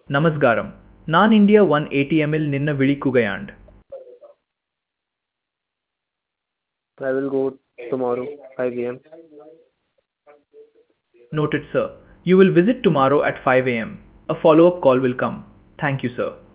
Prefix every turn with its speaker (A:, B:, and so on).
A: നമസ്കാരം. ഞാൻ ഇന്ത്യ 1 ATMൽ നിന്ന് വിളിക്കുകയാണ്.
B: I will go tomorrow, 5 a.m.
A: Noted, sir. You will visit tomorrow at 5 a.m. A follow-up call will come. Thank you, sir.